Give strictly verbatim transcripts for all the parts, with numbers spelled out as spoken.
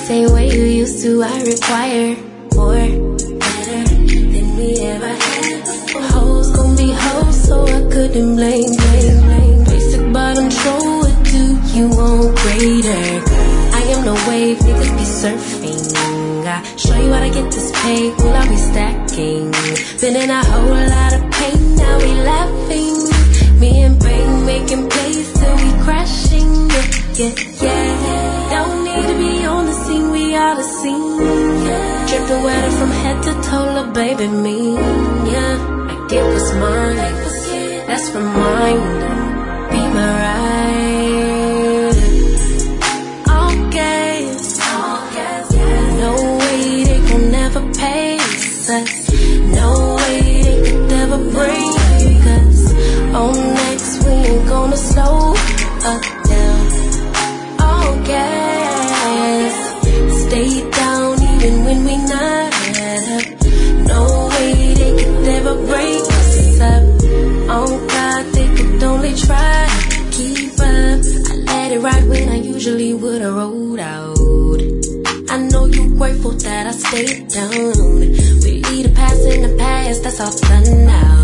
same way you used to, I require more, better than we ever had. Hoes gon' be hoes, so I couldn't blame, blame, blame. Basic bottom troll, what do you want greater? I am no wave, niggas be surfing. I show you how to get this paid, will I be stacking? Been in a whole lot of pain, now we laughing. Me and Brain making plays till we crashing. Yeah, yeah, yeah. Don't need to be on the scene, we are the scene. Yeah. Dripping wetter from head to toe, little baby me. Yeah, I get what's mine, that's from mine. Be my ride. All gas, all gas. No way they gon' never pay us. No way they could ever break us. On next we ain't gonna slow up down. All gas, stay down even when we not up. No way they could ever break us up. Oh God, they could only try to keep up. I let it ride when I usually would've rolled out. I know you grateful that I stayed down. We leave the past in the past, that's all done now.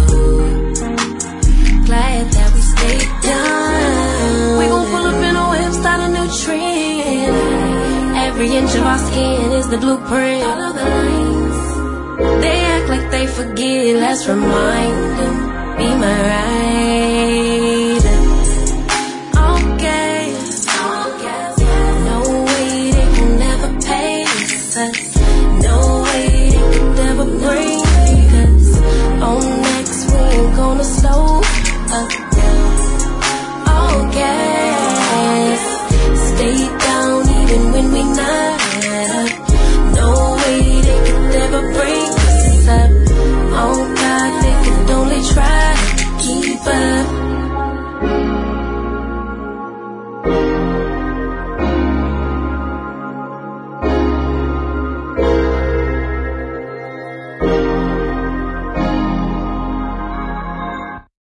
Glad that we stayed down. We gon' pull up in a whip, start a new trend. Every inch of our skin is the blueprint. Follow the lines. They act like they forget, let's remind them. Be my ride.